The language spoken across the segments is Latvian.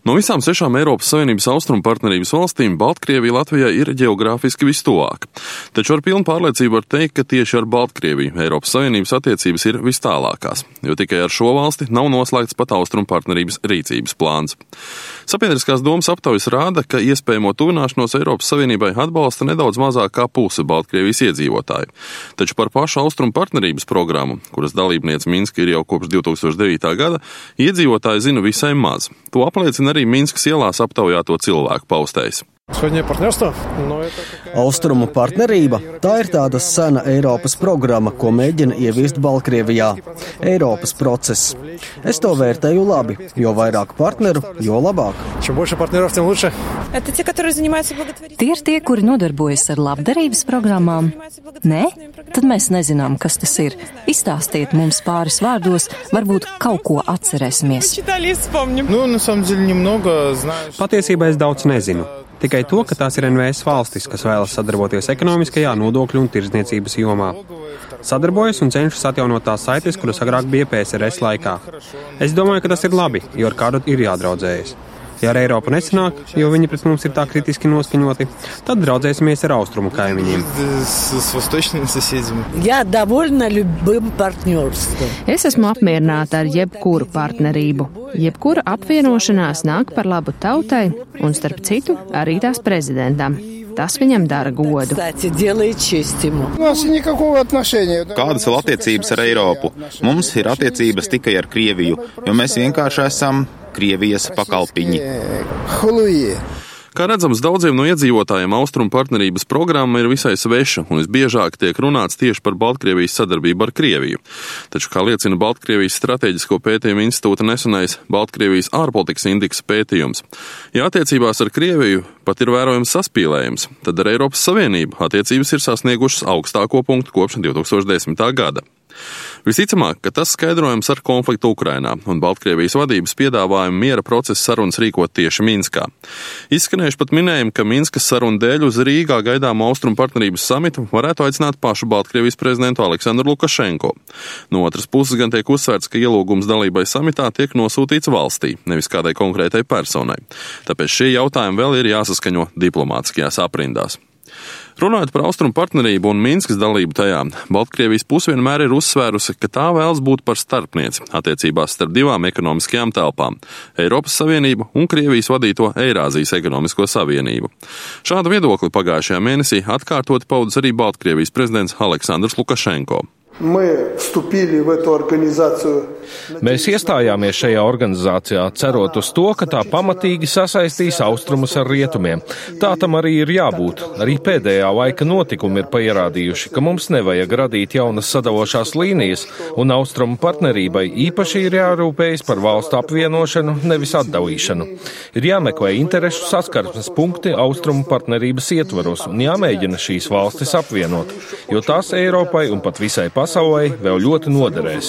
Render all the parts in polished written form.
No visām 6 Eiropas Savienības austrumu partnerības valstīm Baltkrievija Latvijai ir ģeogrāfiski vistuvāk. Taču ar pilnu pārliecību var teikt, ka tieši ar Baltkrieviju Eiropas Savienības attiecības ir vistālākās, jo tikai ar šo valsti nav noslēgts pat austrumu partnerības rīcības plāns. Sabiedriskās domas aptaujas rāda, ka iespējamo tuvināšanos Eiropas Savienībai atbalsta nedaudz mazāk kā puse Baltkrievijas iedzīvotāji. Taču par pašu austrumu partnerības programmu, kuras dalībniece Minska ir jau kopš 2009. gada, iedzīvotāji zina visai maz. To apliecina arī Minskas ielās aptaujāto cilvēku paustējs. Austrumu partnerība – tā ir tāda sena Eiropas programma, ko mēģina ieviest Baltkrievijā. Eiropas process. Es to vērtēju labi, jo vairāk partneru, jo labāk. Tie ir tie, kuri nodarbojas ar labdarības programmām? Nē? Tad mēs nezinām, kas tas ir. Izstāstiet mums pāris vārdos, varbūt kaut ko atcerēsimies. Patiesībā es daudz nezinu. Tikai to, ka tās ir NVS valstis, kas vēlas sadarboties ekonomiskajā, nodokļu un tirdzniecības jomā. Sadarbojas un cenšas atjaunot tās saites, kuras agrāk bija PSRS laikā. Es domāju, ka tas ir labi, jo ar kādu ir jādraudzējas. Ja ar Eiropu nesanāk, jo viņi pret mums ir tā kritiski noskaņoti, tad draudzēsimies ar austrumu kaimiņiem. Es esmu apmierināta ar jebkuru partnerību. Jebkura apvienošanās nāk par labu tautai un, starp citu, arī tās prezidentam. Tas viņam dara godu. Kādas vēl attiecības ar Eiropu? Mums ir attiecības tikai ar Krieviju, jo mēs vienkārši esam Krievijas pakalpiņi. Kā redzams, daudziem no iedzīvotājiem austrumu partnerības programma ir visai sveša un visbiežāk tiek runāts tieši par Baltkrievijas sadarbību ar Krieviju. Taču, kā liecina Baltkrievijas strateģisko pētījumu institūta nesenais Baltkrievijas ārpolitikas indeksa pētījums, ja attiecībās ar Krieviju pat ir vērojams saspīlējums, tad ar Eiropas Savienību attiecības ir sasniegušas augstāko punktu kopš 2010. gada. Visticamāk, ka tas skaidrojams ar konfliktu Ukrainā un Baltkrievijas vadības piedāvājumu miera procesa sarunas rīkot tieši Minskā. Izskanējuši pat minējumi, ka Minskas sarunu dēļ uz Rīgā gaidāmo austrumu partnerības samitu varētu aicināt pašu Baltkrievijas prezidentu Aleksandru Lukašenko. No otras puses gan tiek uzsvērts, ka ielūgums dalībai samitā tiek nosūtīts valstī, nevis kādai konkrētai personai. Tāpēc šie jautājumi vēl ir jāsaskaņo diplomātiskajās aprindās. Runājot par austrumu partnerību un Minskas dalību tajā, Baltkrievijas puse vienmēr ir uzsvērusi, ka tā vēlas būt par starpnieci attiecībās starp divām ekonomiskajām telpām – Eiropas Savienību un Krievijas vadīto Eirāzijas ekonomisko savienību. Šādu viedokli pagājušajā mēnesī atkārtoti paudis arī Baltkrievijas prezidents Aleksandrs Lukašenko. Mēs iestājāmies šajā organizācijā, cerot uz to, ka tā pamatīgi sasaistīs austrumus ar rietumiem. Tā tam arī ir jābūt. Arī pēdējā laika notikumi ir pierādījuši, ka mums nevajag radīt jaunas sadalošās līnijas, un austrumu partnerībai īpaši ir jārūpējas par valstu apvienošanu, nevis atdalīšanu. Ir jāmeklē interešu saskarsmes punkti austrumu partnerības ietvaros un jāmēģina šīs valstis apvienot, jo tās Eiropai un pat visai pasaulē vēl ļoti noderēs.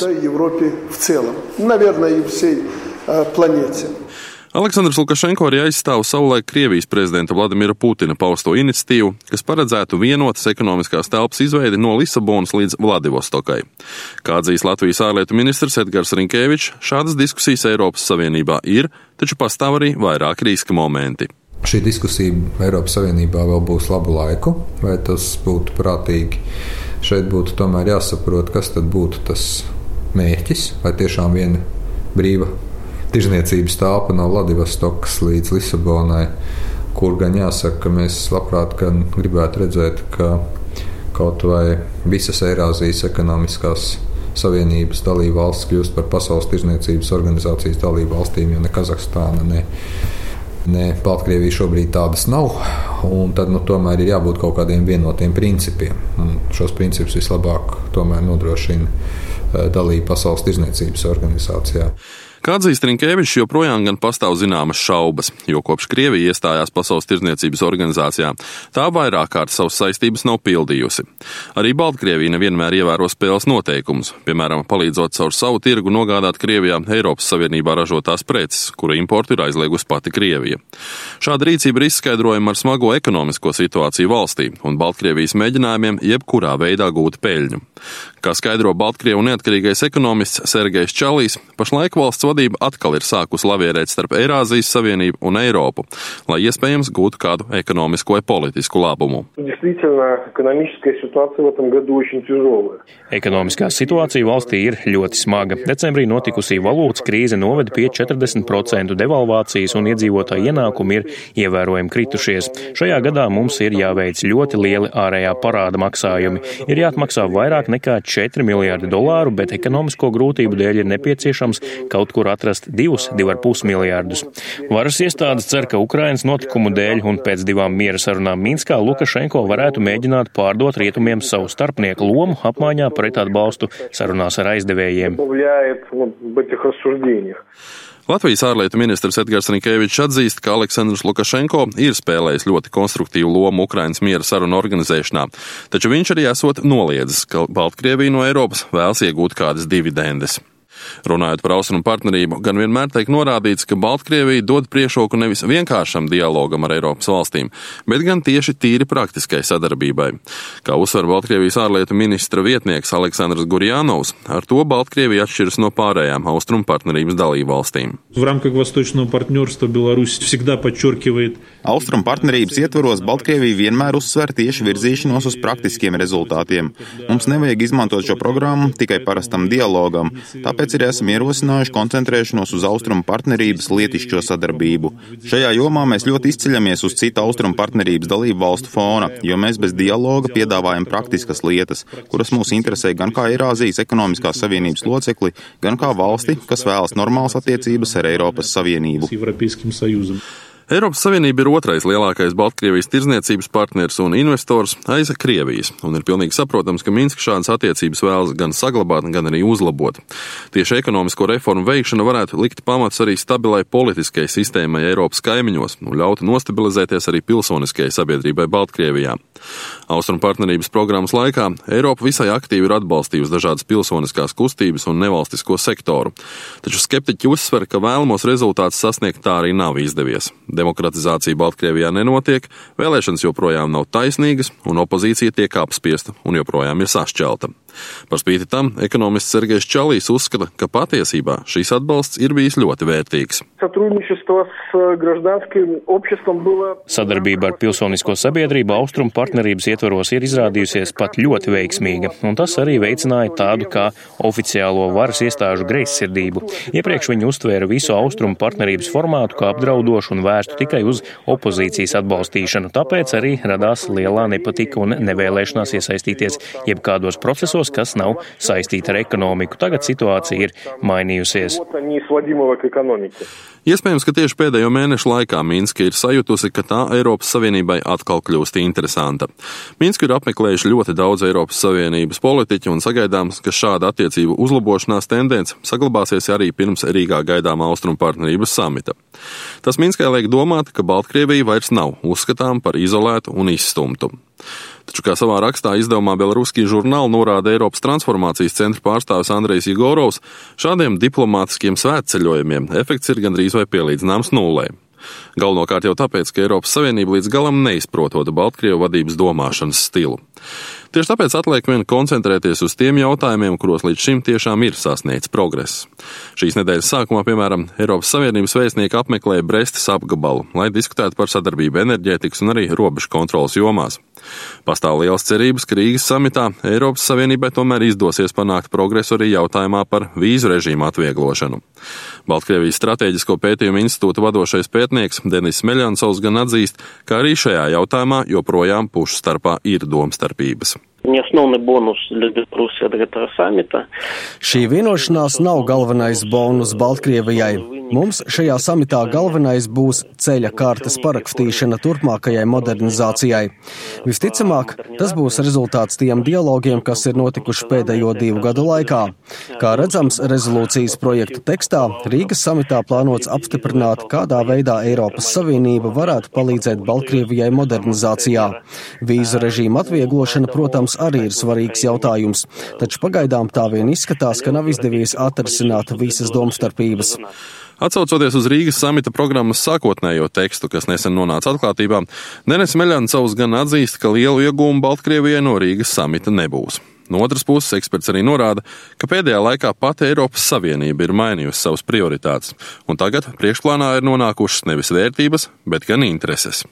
Aleksandrs Lukašenko arī aizstāv savulaik Krievijas prezidenta Vladimira Putina pausto iniciatīvu, kas paredzētu vienotas ekonomiskās telpas izveidi no Lisabonas līdz Vladivostokai. Kā atzīs Latvijas ārlietu ministrs Edgars Rinkevičs, šādas diskusijas Eiropas Savienībā ir, taču pastāv arī vairāki riska momenti. Šī diskusija Eiropas Savienībā vēl būs labu laiku, vai tas būtu prātīgi? Šeit būtu tomēr jāsaprot, kas tad būtu tas mērķis, vai tiešām viena brīva tirzniecības telpa no Vladivostokas līdz Lisabonai, kur gan jāsaka, ka mēs labprāt gan gribētu redzēt, ka kaut vai visas Eirāzijas ekonomiskās savienības dalību valsts kļūst par Pasaules tirzniecības organizācijas dalību valstīm, jo ne Kazahstāna, ne Baltkrievija šobrīd tādas nav, un tad tomēr ir jābūt kaut kādiem vienotiem principiem. Un šos principus vislabāk tomēr nodrošina dalība Pasaules tirzniecības organizācijā. Kā atzīst Rinkevičs, joprojām gan pastāv zināmas šaubas, jo kopš Krievija iestājās Pasaules tirdzniecības organizācijā, tā vairāk kārt savas saistības nav pildījusi. Arī Baltkrievija nevienmēr ievēro spēles noteikumus, piemēram, palīdzot caur savu tirgu nogādāt Krievijā Eiropas Savienībā ražotās preces, kura importu ir aizliegusi pati Krievija. Šāda rīcība ir izskaidrojama ar smago ekonomisko situāciju valstī un Baltkrievijas mēģinājumiem jebkurā veidā gūt peļņu. Kā skaidro Baltkrievu neatkarīgais ekonomists Sergejs Čalijs, pašlaik valsts vadība atkal ir sākusi lavierēt starp Eirāzijas Savienību un Eiropu, lai iespējams gūtu kādu ekonomisku vai politisku labumu. Ekonomiskā situācija valstī ir ļoti smaga. Decembrī notikusī valūtas krīze noveda pie 40% devalvācijas un iedzīvotāju ienākumi ir ievērojami kritušies. Šajā gadā mums ir jāveic ļoti lieli ārējā parāda maksājumi. Ir jāatmaksā vairāk nekā $4 miljārdi, bet ekonomisko grūtību dēļ ir nepieciešams kaut kur atrast 2,5 miljārdus. Varas iestādes cer, ka Ukrainas notikumu dēļ un pēc 2 miera sarunām Minskā Lukašenko varētu mēģināt pārdot rietumiem savu starpnieku lomu apmaiņā pret atbalstu sarunās ar aizdevējiem. Latvijas ārlietu ministrs Edgars Rinkēvičs atzīst, ka Aleksandrs Lukašenko ir spēlējis ļoti konstruktīvu lomu Ukrainas miera sarunu organizēšanā, taču viņš arī esot noliedzis, ka Baltkrievija no Eiropas vēlas iegūt kādas dividendes. Runājot par austrumu partnerību, gan vienmēr tiek norādīts, ka Baltkrievija dod priekšroku nevis vienkāršam dialogam ar Eiropas valstīm, bet gan tieši tīri praktiskai sadarbībai. Kā uzsver Baltkrievijas ārlietu ministra vietnieks Aleksandrs Gurjanovs, ar to Baltkrievija atšķiras no pārējām austrumu partnerības dalību valstīm. Austrumu partnerības ietvaros Baltkrievija vienmēr uzsver tieši virzīšanos uz praktiskiem rezultātiem. Mums nevajag izmantot šo programmu tikai parastam dialogam, tāpēc ir esam ierosinājuši koncentrēšanos uz austrumu partnerības lietišķo sadarbību. Šajā jomā mēs ļoti izceļamies uz citu austrumu partnerības dalību valstu fona, jo mēs bez dialoga piedāvājam praktiskas lietas, kuras mūs interesē gan kā Eirāzijas ekonomiskās savienības locekli, gan kā valsti, kas vēlas normālas attiecības ar Eiropas Savienību. Eiropas Savienība ir otrais lielākais Baltkrievijas tirdzniecības partners un investors aiz Krievijas, un ir pilnīgi saprotams, ka Minska šādas attiecības vēlas gan saglabāt, gan arī uzlabot. Tieši ekonomisko reformu veikšana varētu likt pamats arī stabilai politiskai sistēmai Eiropas kaimiņos un ļautu nostabilizēties arī pilsoniskajai sabiedrībai Baltkrievijā. Austrumu partnerības programmas laikā Eiropa visai aktīvi ir atbalstījusi dažādas pilsoniskās kustības un nevalstisko sektoru, taču skeptiķi uzsver, ka vēlamos rezultātus sasniegt tā arī nav izdevies. Demokratizācija Baltkrievijā nenotiek, vēlēšanas joprojām nav taisnīgas un opozīcija tiek apspiesta un joprojām ir sašķelta. Par spīti tam ekonomists Sergejs Čalijs uzskata, ka patiesībā šīs atbalsts ir bijis ļoti vērtīgs. Sadarbība ar pilsonisko sabiedrību austrumu partnerības ietvaros ir izrādījusies pat ļoti veiksmīga, un tas arī veicināja tādu kā oficiālo varas iestāžu greizsirdību. Iepriekš viņi uztvēra visu austrumu partnerības formātu kā apdraudošu un vērstu tikai uz opozīcijas atbalstīšanu, tāpēc arī radās lielā nepatika un nevēlēšanās iesaistīties jebkādos procesos, kas nav saistīti ar ekonomiku. Tagad situācija ir mainījusies. Iespējams, ka tieši pēdējo mēnešu laikā Minska ir sajutusi, ka tā Eiropas Savienībai atkal kļūst interesanta. Minsku ir apmeklējuši ļoti daudz Eiropas Savienības politiķu un sagaidāms, ka šāda attiecību uzlabošanās tendence saglabāsies arī pirms Rīgā gaidāmā austrumu partnerības samita. Tas Minskai liek domāt, ka Baltkrievija vairs nav uzskatām par izolētu un izstumtu. Taču, kā savā rakstā izdevumā Belaruskij žurnāl norāda Eiropas transformācijas centra pārstāvis Andrejs Jegorovs, šādiem diplomātiskiem svētceļojumiem efekts ir gandrīz vai pielīdzināms nullei. Galvenokārt jau tāpēc, ka Eiropas Savienība līdz galam neizprotot Baltkrievu vadības domāšanas stilu. Tieši tāpēc atliek vien koncentrēties uz tiem jautājumiem, kuros līdz šim tiešām ir sasniegts progress. Šīs nedēļas sākumā, piemēram, Eiropas Savienības vēstnieki apmeklēja Brestas apgabalu, lai diskutētu par sadarbību enerģētikas un arī robežu kontrolas jomās. Pastāv lielas cerības, ka Rīgas samitā Eiropas Savienībai tomēr izdosies panākt progresu arī jautājumā par vīzu režīmu atvieglošanu. Baltkrievijas strateģisko pētījumu institūta vadošais pētnieks Denis Smeļansovs gan atzīst, ka arī šajā jautājumā joprojām pušu starpā ir domstarpības. Šī vienošanās nav galvenais bonus Baltkrievijai. Mums šajā samitā galvenais būs ceļa kartes parakstīšana turpmākajai modernizācijai. Visticamāk, tas būs rezultāts tiem dialogiem, kas ir notikuši pēdējo 2 gadu laikā. Kā redzams, rezolūcijas projekta tekstā Rīgas samitā plānots apstiprināt, kādā veidā Eiropas Savienība varētu palīdzēt Baltkrievijai modernizācijā. Vīzu režīmu atvieglošana, protams, arī ir svarīgs jautājums, taču pagaidām tā vien izskatās, ka nav izdevies atrisināt visas domstarpības. Atsaucoties uz Rīgas samita programmas sākotnējo tekstu, kas nesen nonāca atklātībā, Denis Smeļansovs gan atzīst, ka lielu iegūmu Baltkrievijai no Rīgas samita nebūs. No otras puses eksperts arī norāda, ka pēdējā laikā pati Eiropas Savienība ir mainījusi savas prioritātes, un tagad priekšplānā ir nonākušas nevis vērtības, bet gan intereses.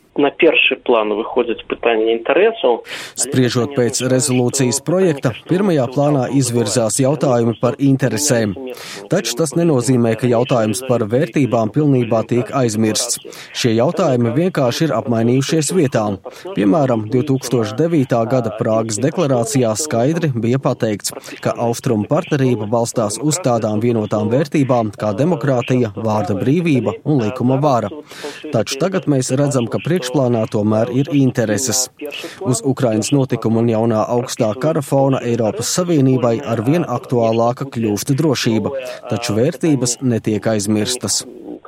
Spriežot pēc rezolūcijas projekta, pirmajā plānā izvirzās jautājumi par interesēm. Taču tas nenozīmē, ka jautājums par vērtībām pilnībā tiek aizmirsts. Šie jautājumi vienkārši ir apmainījušies vietām. Piemēram, 2009. gada Prāgas deklarācijā skaidri bija pateikts, ka austrumu partnerība balstās uz tādām vienotām vērtībām kā demokrātija, vārda brīvība un likuma vara. Taču tagad mēs redzam, ka priekšplānā tomēr ir intereses. Uz Ukrainas notikumu un jaunā augstā kara fona Eiropas Savienībai arvien aktuālāka kļūst drošība, taču vērtības netiek aizmirstas.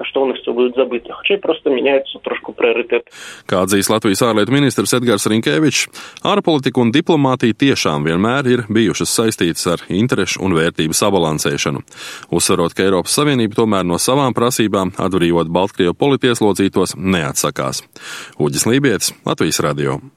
Kā atzīs Latvijas ārlietu ministrs Edgars Rinkēvičs, ārpolitika un diplomātija tiešām vienmēr ir bijušas saistītas ar interešu un vērtību sabalansēšanu. Uzsverot, ka Eiropas Savienība tomēr no savām prasībām atbrīvot Baltkrievu politieslodzītos neatsakās. Uģis Lībietis, Latvijas radio.